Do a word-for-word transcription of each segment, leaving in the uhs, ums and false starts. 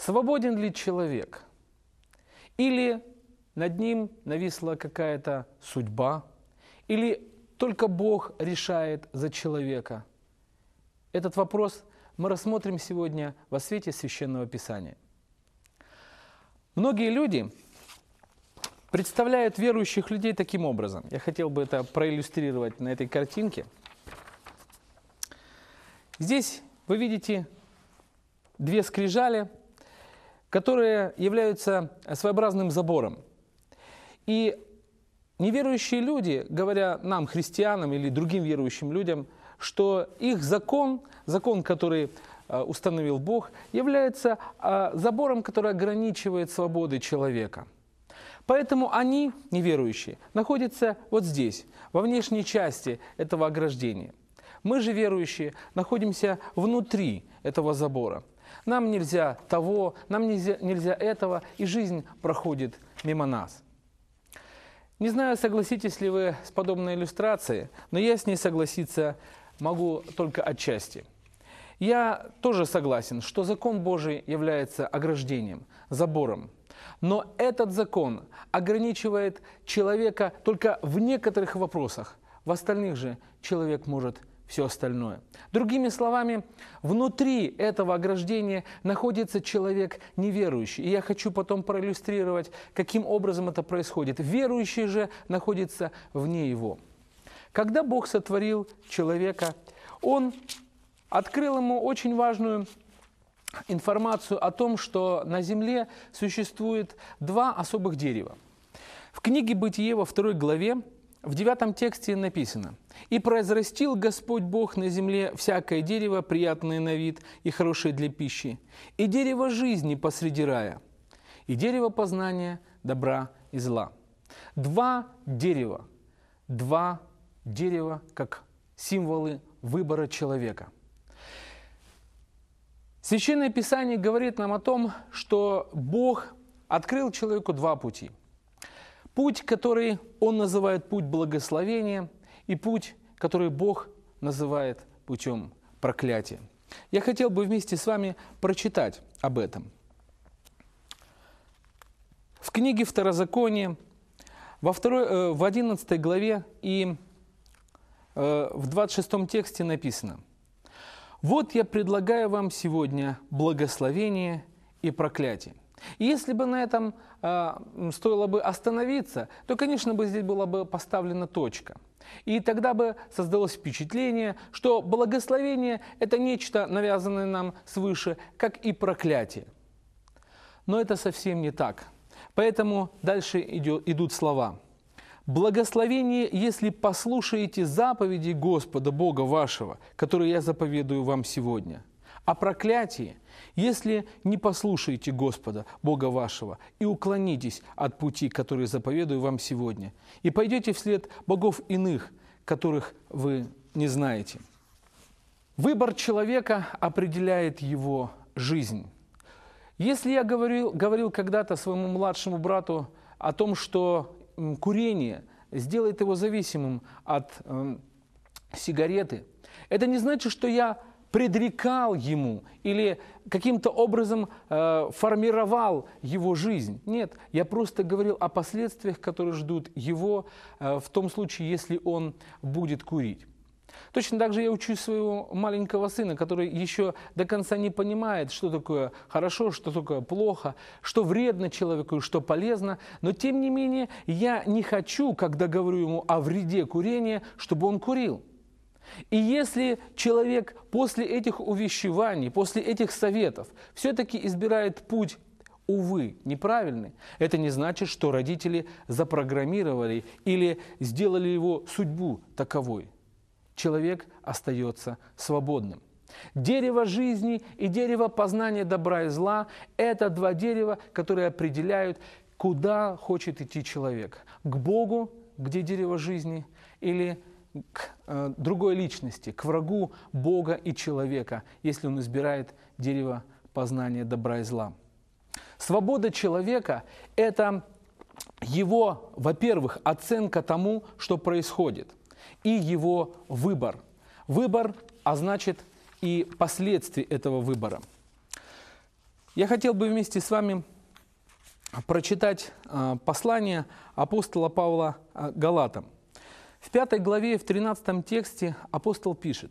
Свободен ли человек? Или над ним нависла какая-то судьба? Или только Бог решает за человека? Этот вопрос мы рассмотрим сегодня во свете Священного Писания. Многие люди представляют верующих людей таким образом. Я хотел бы это проиллюстрировать на этой картинке. Здесь вы видите две скрижали, которые являются своеобразным забором. И неверующие люди, говоря нам, христианам или другим верующим людям, что их закон, закон, который установил Бог, является забором, который ограничивает свободы человека. Поэтому они, неверующие, находятся вот здесь, во внешней части этого ограждения. Мы же, верующие, находимся внутри этого забора. Нам нельзя того, нам нельзя, нельзя этого, и жизнь проходит мимо нас. Не знаю, согласитесь ли вы с подобной иллюстрацией, но я с ней согласиться могу только отчасти. Я тоже согласен, что закон Божий является ограждением, забором. Но этот закон ограничивает человека только в некоторых вопросах. В остальных же человек может все остальное. Другими словами, внутри этого ограждения находится человек неверующий. И я хочу потом проиллюстрировать, каким образом это происходит. Верующий же находится вне его. Когда Бог сотворил человека, Он открыл ему очень важную информацию о том, что на земле существует два особых дерева. В книге «Бытие» во второй главе, в девятом тексте написано: «И произрастил Господь Бог на земле всякое дерево, приятное на вид и хорошее для пищи, и дерево жизни посреди рая, и дерево познания добра и зла». Два дерева, два дерева как символы выбора человека. Священное Писание говорит нам о том, что Бог открыл человеку два пути. Путь, который Он называет путь благословения, и путь, который Бог называет путем проклятия. Я хотел бы вместе с вами прочитать об этом. В книге Второзакония, во второй, в одиннадцатой главе и в двадцать шестом тексте написано: «Вот я предлагаю вам сегодня благословение и проклятие». И если бы на этом э, стоило бы остановиться, то, конечно, бы здесь была бы поставлена точка. И тогда бы создалось впечатление, что благословение – это нечто, навязанное нам свыше, как и проклятие. Но это совсем не так. Поэтому дальше идет, идут слова. «Благословение, если послушаете заповеди Господа Бога вашего, которые я заповедую вам сегодня. А проклятие, если не послушаете Господа Бога вашего и уклонитесь от пути, который заповедую вам сегодня, и пойдете вслед богов иных, которых вы не знаете». Выбор человека определяет его жизнь. Если я говорил, говорил когда-то своему младшему брату о том, что курение сделает его зависимым от э, сигареты, это не значит, что я предрекал ему или каким-то образом э, формировал его жизнь. Нет, я просто говорил о последствиях, которые ждут его э, в том случае, если он будет курить. Точно так же я учу своего маленького сына, который еще до конца не понимает, что такое хорошо, что такое плохо, что вредно человеку и что полезно. Но тем не менее я не хочу, когда говорю ему о вреде курения, чтобы он курил. И если человек после этих увещеваний, после этих советов все-таки избирает путь, увы, неправильный, это не значит, что родители запрограммировали или сделали его судьбу таковой. Человек остается свободным. Дерево жизни и дерево познания добра и зла – это два дерева, которые определяют, куда хочет идти человек. К Богу, где дерево жизни, или к э, другой личности, к врагу Бога и человека, если он избирает дерево познания добра и зла. Свобода человека – это его, во-первых, оценка тому, что происходит, и его выбор. Выбор, а значит и последствия этого выбора. Я хотел бы вместе с вами прочитать послание апостола Павла Галатам. В пятой главе, в тринадцатом тексте апостол пишет: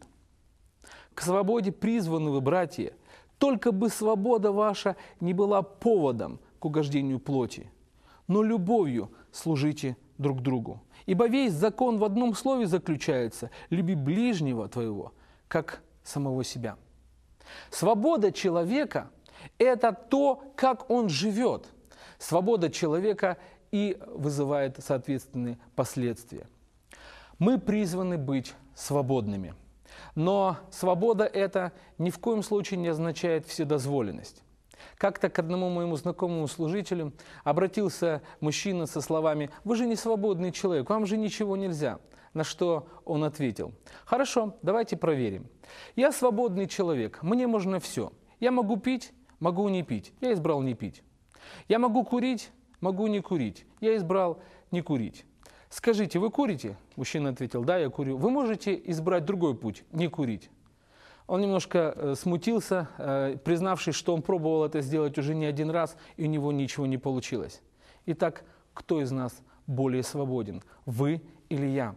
«К свободе призваны вы, братья, только бы свобода ваша не была поводом к угождению плоти, но любовью служите друг другу. Ибо весь закон в одном слове заключается: люби ближнего твоего, как самого себя». Свобода человека – это то, как он живет. Свобода человека и вызывает соответственные последствия. Мы призваны быть свободными. Но свобода это ни в коем случае не означает вседозволенность. Как-то к одному моему знакомому служителю обратился мужчина со словами: «Вы же не свободный человек, вам же ничего нельзя». На что он ответил: «Хорошо, давайте проверим. Я свободный человек, мне можно все. Я могу пить, могу не пить. Я избрал не пить. Я могу курить, могу не курить. Я избрал не курить. Скажите, вы курите?» Мужчина ответил: «Да, я курю». «Вы можете избрать другой путь, не курить?» Он немножко э, смутился, э, признавшись, что он пробовал это сделать уже не один раз, и у него ничего не получилось. Итак, кто из нас более свободен, вы или я?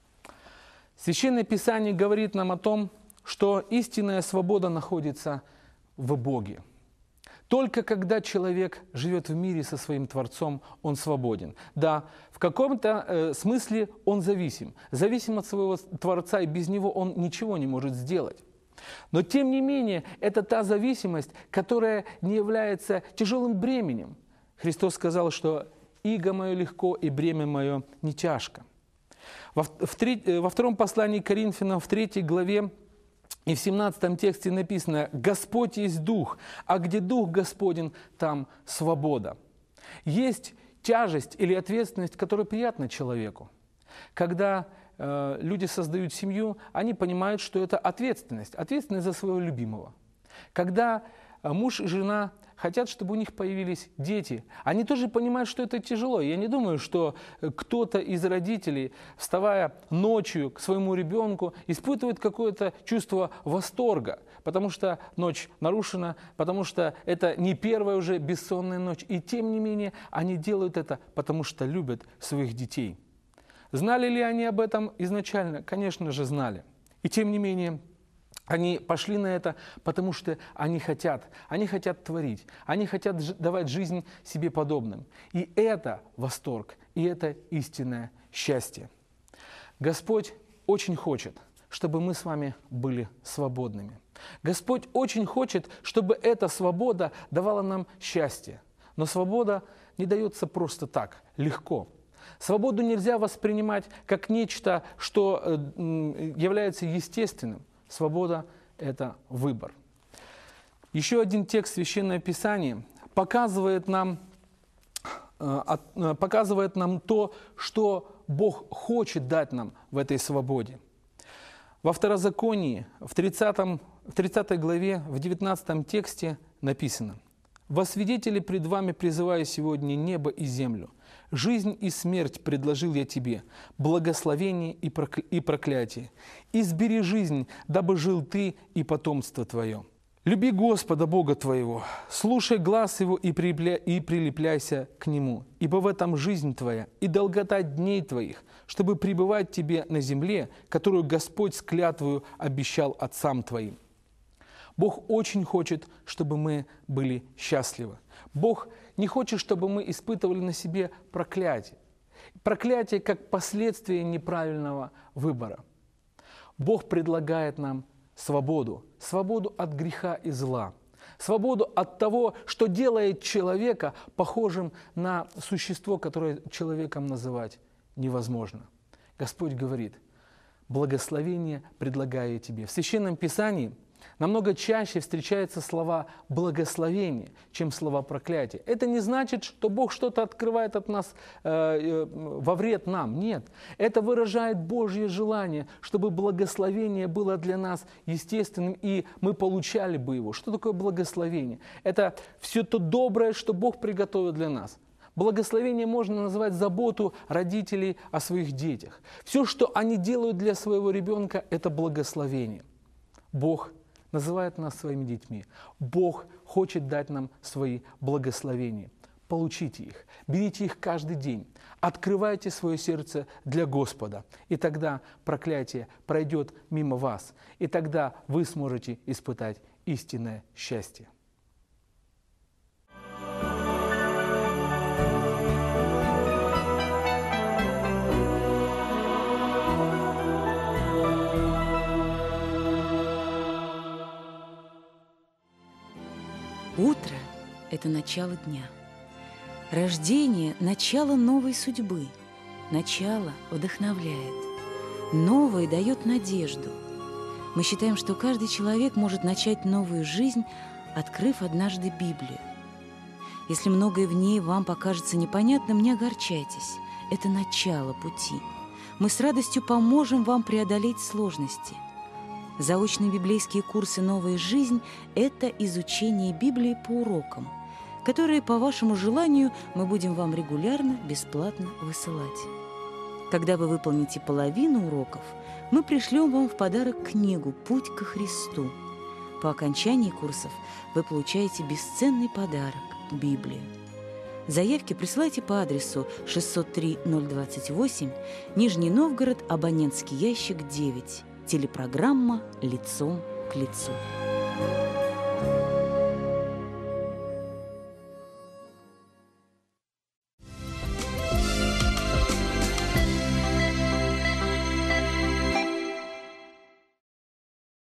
Священное Писание говорит нам о том, что истинная свобода находится в Боге. Только когда человек живет в мире со своим Творцом, он свободен. Да, в каком-то э, смысле он зависим. Зависим от своего Творца, и без него он ничего не может сделать. Но тем не менее, это та зависимость, которая не является тяжелым бременем. Христос сказал, что «иго мое легко, и бремя мое не тяжко». Во, в треть, во втором послании к Коринфянам, в третьей главе и в семнадцатом тексте написано: «Господь есть Дух, а где Дух Господень, там свобода». Есть тяжесть или ответственность, которая приятна человеку. Когда э, люди создают семью, они понимают, что это ответственность, ответственность за своего любимого. Когда э, муж и жена хотят, чтобы у них появились дети, они тоже понимают, что это тяжело. Я не думаю, что кто-то из родителей, вставая ночью к своему ребенку, испытывает какое-то чувство восторга, потому что ночь нарушена, потому что это не первая уже бессонная ночь. И тем не менее они делают это, потому что любят своих детей. Знали ли они об этом изначально? Конечно же, знали. И тем не менее они пошли на это, потому что они хотят, они хотят творить, они хотят давать жизнь себе подобным. И это восторг, и это истинное счастье. Господь очень хочет, чтобы мы с вами были свободными. Господь очень хочет, чтобы эта свобода давала нам счастье. Но свобода не дается просто так, легко. Свободу нельзя воспринимать как нечто, что является естественным. Свобода – это выбор. Еще один текст Священного Писания показывает нам, показывает нам то, что Бог хочет дать нам в этой свободе. Во Второзаконии, в тридцатой главе, в девятнадцатом тексте написано: «Во свидетели пред вами призываю сегодня небо и землю. Жизнь и смерть предложил я тебе, благословение и проклятие. Избери жизнь, дабы жил ты и потомство твое. Люби Господа Бога твоего, слушай глас Его и прилепляйся к Нему, ибо в этом жизнь твоя и долгота дней твоих, чтобы пребывать тебе на земле, которую Господь с клятвою обещал отцам твоим». Бог очень хочет, чтобы мы были счастливы. Бог не хочет, чтобы мы испытывали на себе проклятие. Проклятие как последствие неправильного выбора. Бог предлагает нам свободу. Свободу от греха и зла. Свободу от того, что делает человека похожим на существо, которое человеком называть невозможно. Господь говорит: благословение предлагаю тебе. В Священном Писании намного чаще встречаются слова благословения, чем слова проклятия. Это не значит, что Бог что-то открывает от нас э, э, во вред нам. Нет. Это выражает Божье желание, чтобы благословение было для нас естественным, и мы получали бы его. Что такое благословение? Это все то доброе, что Бог приготовил для нас. Благословение можно назвать заботу родителей о своих детях. Все, что они делают для своего ребенка, это благословение. Бог называет нас своими детьми. Бог хочет дать нам свои благословения. Получите их, берите их каждый день, открывайте свое сердце для Господа, и тогда проклятие пройдет мимо вас, и тогда вы сможете испытать истинное счастье. Утро – это начало дня. Рождение – начало новой судьбы. Начало вдохновляет. Новое дает надежду. Мы считаем, что каждый человек может начать новую жизнь, открыв однажды Библию. Если многое в ней вам покажется непонятным, не огорчайтесь. Это начало пути. Мы с радостью поможем вам преодолеть сложности. Заочные библейские курсы «Новая жизнь» – это изучение Библии по урокам, которые, по вашему желанию, мы будем вам регулярно, бесплатно высылать. Когда вы выполните половину уроков, мы пришлем вам в подарок книгу «Путь ко Христу». По окончании курсов вы получаете бесценный подарок – Библию. Заявки присылайте по адресу шестьсот три ноль двадцать восемь, Нижний Новгород, абонентский ящик девять. Телепрограмма «Лицом к лицу».